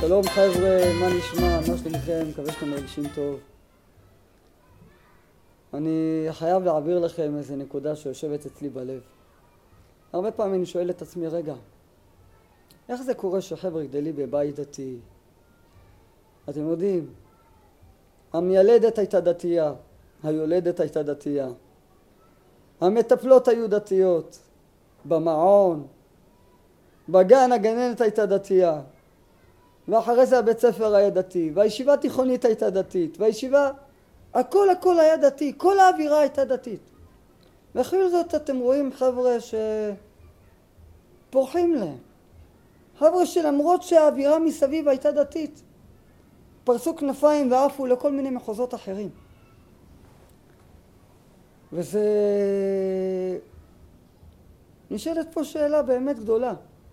שלום חבר'ה, מה נשמע? מה שלומכם? מקווה שאתם מרגישים טוב. אני חייב להעביר לכם איזו נקודה שיושבת אצלי בלב. הרבה פעמים אני שואל את עצמי, רגע, איך זה קורה שחבר'ה גדלים בבית דתי? אתם יודעים, המיילדת הייתה דתייה, היולדת הייתה דתייה, המטפלות היו דתיות, במעון, בגן הגננת הייתה דתייה, ואחרי זה הבית ספר היה דתי, והישיבה התיכונית הייתה דתית, והישיבה, הכל היה דתי, כל האווירה הייתה דתית. ואחרי זאת אתם רואים חבר'ה שפורחים להם, חבר'ה שלמרות שהאווירה מסביב הייתה דתית, פרסו כנפיים ועפו לכל מיני מחוזות אחרים. וזה... נשאלת פה שאלה באמת גדולה.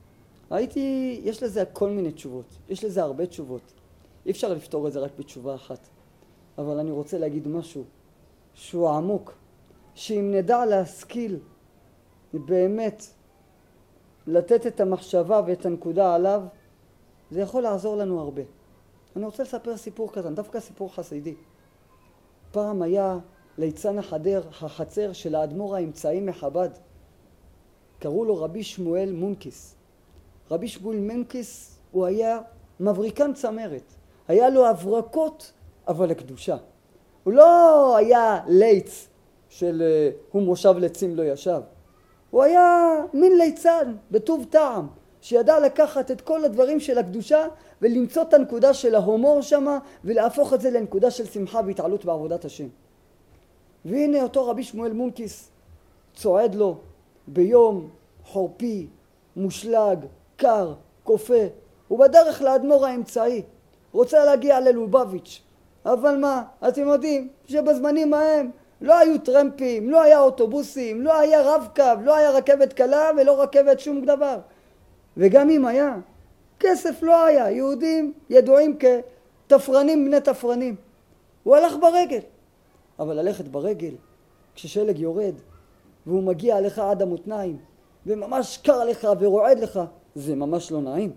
יש לזה כל מיני תשובות, יש לזה הרבה תשובות. אי אפשר לפתור את זה רק בתשובה אחת. אבל אני רוצה להגיד משהו שהוא עמוק, שאם נדע להשכיל באמת לתת את המחשבה ואת הנקודה עליו, זה יכול לעזור לנו הרבה. אני רוצה לספר סיפור כזה, דווקא סיפור חסידי. פעם היה ליצן החצר של האדמו"ר האמצעי מחב"ד, קראו לו רבי שמואל מונקיס. רבי שמואל מונקיס הוא היה מבריקן צמרת, היה לו הברקות אבל לקדושה. הוא לא היה ליץ של הוא מושב לצים לא ישב, הוא היה מין ליצן בטוב טעם שידע לקחת את כל הדברים של הקדושה ולמצוא את הנקודה של ההומור שמה ולהפוך את זה לנקודה של שמחה והתעלות בעבודת השם. והנה אותו רבי שמואל מונקיס צועד לו ביום חורפי, מושלג, קר, קופה, הוא בדרך לאדמו"ר האמצעי, רוצה להגיע ללובביץ'. אבל מה, אתם יודעים שבזמנים ההם לא היו טרמפים, לא היה אוטובוסים, לא היה רב-קו, לא היה רכבת קלה ולא רכבת שום דבר. וגם אם היה, כסף לא היה, יהודים ידועים כתפרנים בני תפרנים. הוא הלך ברגל. אבל ללכת ברגל, כששלג יורד והוא מגיע לך עד המותניים וממש קר לך ורועד לך, זה ממש לא נעים.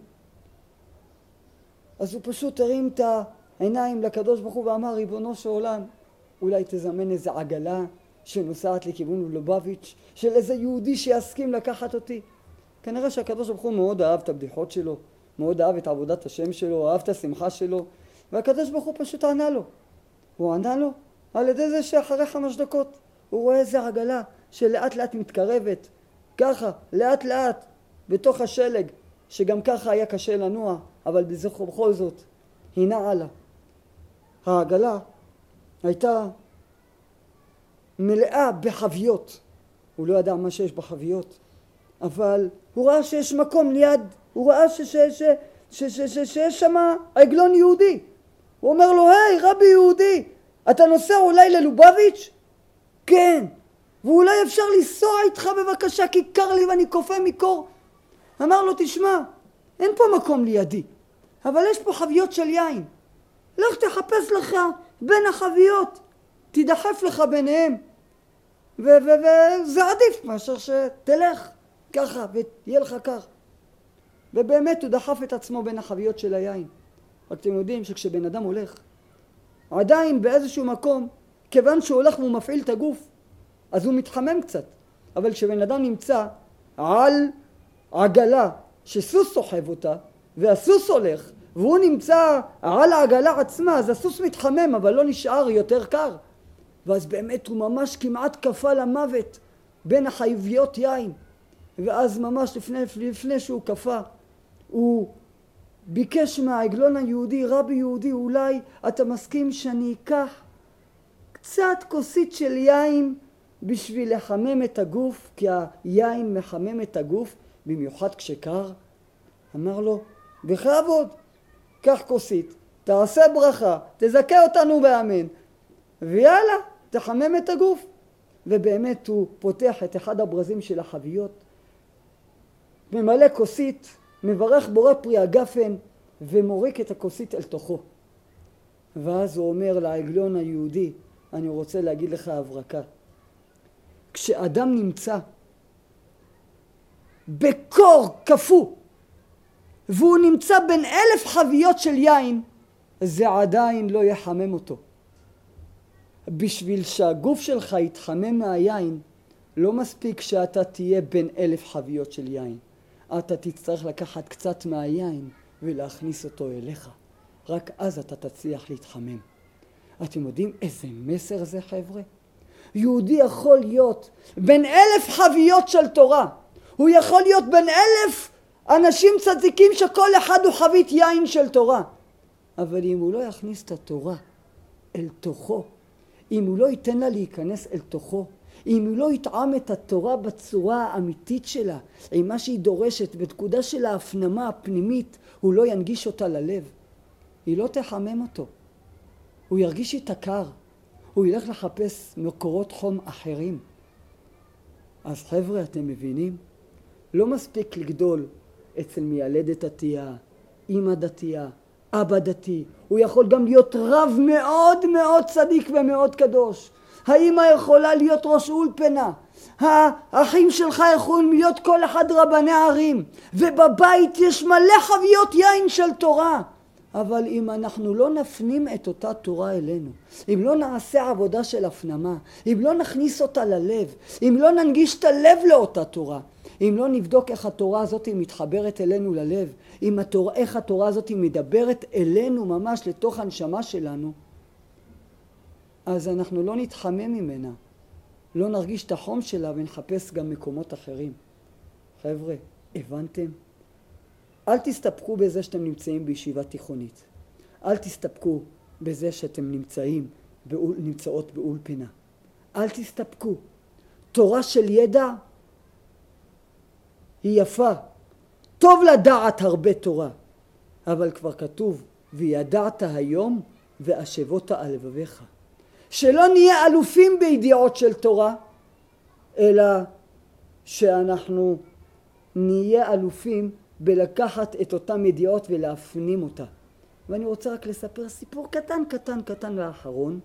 אז הוא פשוט הרים את העיניים לקדוש ברוך הוא ואמר, ריבונו של עולם, אולי תזמן איזה עגלה שנוסעת לכיוון לובביץ' של איזה יהודי שיסכים לקחת אותי. כנראה שהקדוש ברוך הוא מאוד אהב את הבדיחות שלו, מאוד אהב את עבודת השם שלו, אהב את השמחה שלו, והקדוש ברוך הוא פשוט ענה לו. הוא ענה לו על ידי זה שאחרי 5 דקות הוא רואה איזה עגלה שלאט לאט מתקרבת, ככה, לאט לאט, בתוך השלג, שגם ככה היה קשה לנוע, אבל בכל זאת, היא נעה לה. העגלה הייתה מלאה בחביות. הוא לא ידע מה שיש בחביות, אבל הוא ראה שיש מקום ליד, הוא ראה שיש שם עגלון יהודי. הוא אומר לו, היי רבי יהודי, אתה נוסע אולי ללובביץ'? כן. ואולי אפשר לנסוע איתך בבקשה, כי קר לי ואני קופא מקור. אמר לו, תשמע, אין פה מקום לידי, אבל יש פה חביות של יין. לך תחפש לך בין החביות, תדחף לך ביניהם, וזה עדיף מאשר שתלך ככה ויהיה לך כך. ובאמת הוא דחף את עצמו בין החביות של היין. רק אתם יודעים שכשבן אדם הולך, עדיין באיזשהו מקום, כיוון שהוא הולך והוא מפעיל את הגוף, אז הוא מתחמם קצת. אבל כשבן אדם נמצא על עגלה שסוס סוחב אותה, והסוס הולך, והוא נמצא על העגלה עצמה, אז הסוס מתחמם, אבל לא נשאר יותר קר. ואז באמת הוא ממש כמעט קפא למוות בין החביות יין. ואז ממש לפני שהוא קפא, הוא ביקש מהעגלון היהודי, רבי יהודי, אולי אתה מסכים שאני אקח קצת כוסית של יין בשביל לחמם את הגוף, כי היין מחמם את הגוף, במיוחד כשקר. אמר לו, בכבוד, קח כוסית, תעשה ברכה, תזכה אותנו באמן, ויאללה, תחמם את הגוף. ובאמת הוא פותח את אחד הברזים של החביות, ממלא כוסית, מברך בורא פרי הגפן, ומוריק את הכוסית אל תוכו. ואז הוא אומר לעגלון היהודי, אני רוצה להגיד לך הברקה. כשאדם נמצא בקור כפו, והוא נמצא בין 1000 חביות של יין, זה עדיין לא יחמם אותו. בשביל שהגוף שלך יתחמם מהיין, לא מספיק שאתה תהיה בין 1000 חביות של יין. אתה תצטרך לקחת קצת מהיין ולהכניס אותו אליך. רק אז אתה תצליח להתחמם. אתם יודעים איזה מסר זה, חבר'ה? יהודי יכול להיות בין 1000 חביות של תורה. הוא יכול להיות בין 1000 אנשים צדיקים שכל אחד הוא חבית יין של תורה. אבל אם הוא לא יכניס את התורה אל תוכו, אם הוא לא ייתן לה להיכנס אל תוכו, אם הוא לא יטעם את התורה בצורה האמיתית שלה, עם מה שהיא דורשת, בתקודה של ההפנמה הפנימית, הוא לא ינגיש אותה ללב. היא לא תחמם אותו. הוא ירגיש איתה קר. הוא ילך לחפש מקורות חום אחרים. אז חבר'ה, אתם מבינים? לא מספיק לגדול אצל מיילדת דתייה, אמא דתייה, אבא דתי. הוא יכול גם להיות רב מאוד מאוד צדיק ומאוד קדוש. האמא יכולה להיות ראש אולפנה. האחים שלך יכולים להיות כל אחד רבני ערים. ובבית יש מלא חביות יין של תורה. אבל אם אנחנו לא נפנים את אותה תורה אלינו, אם לא נעשה עבודה של הפנמה, אם לא נכניס אותה ללב, אם לא ננגיש את הלב לאותה תורה, אם לא נבדוק איך התורה הזאת מתחברת אלינו ללב, איך התורה הזאת מדברת אלינו ממש לתוך הנשמה שלנו, אז אנחנו לא נתחמם ממנה, לא נרגיש את החום שלה ונחפש גם מקומות אחרים. חבר'ה, הבנתם? אל תסתפקו בזה שאתם נמצאים בישיבה תיכונית. אל תסתפקו בזה שאתם נמצאות באולפנה. אל תסתפקו. תורה של ידע היא יפה. טוב לדעת הרבה תורה. אבל כבר כתוב, וידעת היום והשבות על לבביך. שלא נהיה אלופים בידיעות של תורה, אלא שאנחנו נהיה אלופים בלקחת את אותם ידיעות ולהפנים אותה. ואני רוצה רק לספר סיפור קטן לאחרון.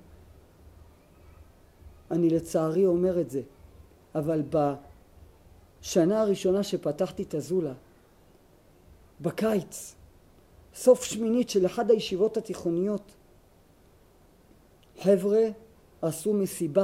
אני לצערי אומר את זה, אבל בשנה הראשונה שפתחתי את הזולה, בקיץ, סוף שמינית של אחד הישיבות התיכוניות, חבר'ה עשו מסיבה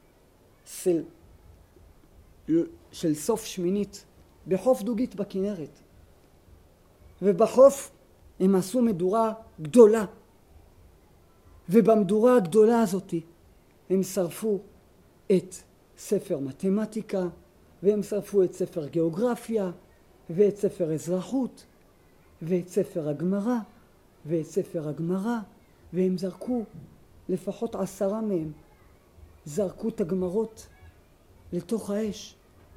של סוף שמינית בחוף דוגית בכנרת. ובחוף הם עשו מדורה גדולה. ובמדורה הגדולה הזאת הם שרפו את ספר מתמטיקה, והם שרפו את ספר גיאוגרפיה, ואת ספר אזרחות, ואת ספר הגמרא, ואת ספר הגמרא, והם זרקו, לפחות 10 מהם, זרקו את הגמרות לתוך האש.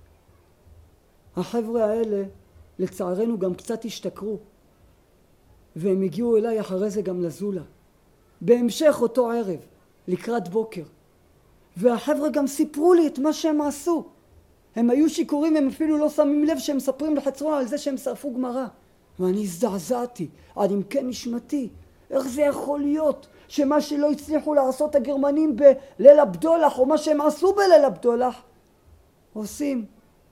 החבר'ה האלה לצערנו גם קצת השתכרו, והם הגיעו אליי אחרי זה גם לזולה. בהמשך אותו ערב, לקראת בוקר. והחבר'ה גם סיפרו לי את מה שהם עשו. הם היו שיכורים, הם אפילו לא שמים לב שהם מספרים לחצרון על זה שהם שרפו גמרא. ואני הזדעזעתי, עד עמקי נשמתי. איך זה יכול להיות שמה שלא הצליחו לעשות הגרמנים בליל הבדולח, או מה שהם עשו בליל הבדולח, עושים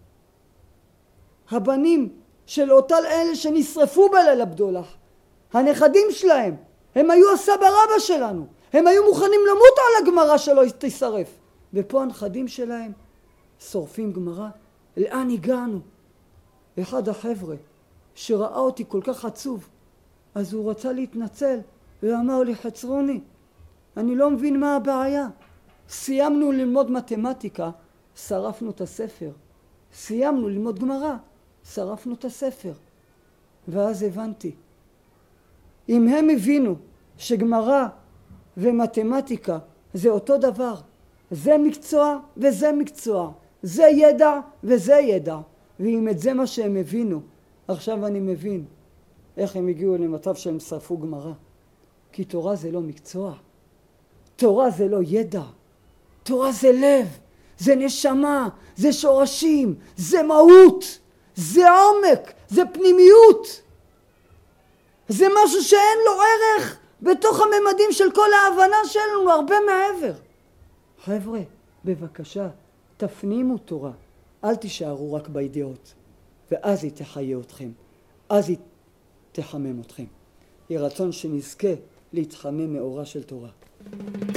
הבנים של אותם אלה שנשרפו בליל הבדולח, הנכדים שלהם, הם היו הסבא רבא שלנו, הם היו מוכנים למות על הגמרא שלא תשרף, ופה הנכדים שלהם שורפים גמרא. לאן הגענו? אחד החבר'ה שראה אותי כל כך עצוב, אז הוא רצה להתנצל ואמר לי, חצרוני, אני לא מבין מה הבעיה. סיימנו ללמוד מתמטיקה, שרפנו את הספר. סיימנו ללמוד גמרא, שרפנו את הספר. ואז הבנתי, אם הם הבינו שגמרא ומתמטיקה זה אותו דבר, זה מקצוע וזה מקצוע, זה ידע וזה ידע, ואם את זה מה שהם הבינו, עכשיו אני מבין איך הם הגיעו למצב שהם שרפו גמרא. כי תורה זה לא מקצוע, תורה זה לא ידע, תורה זה לב, זה נשמה, זה שורשים, זה מהות, זה עומק, זה פנימיות, זה משהו שאין לו ערך בתוך הממדים של כל ההבנה שלנו, הרבה מעבר. חבר'ה, בבקשה, תפנימו תורה, אל תישארו רק בידיעות, ואז היא תחיה אתכם, אז היא תחמם אתכם. יהי רצון שנזכה להתחמם מאורה של תורה.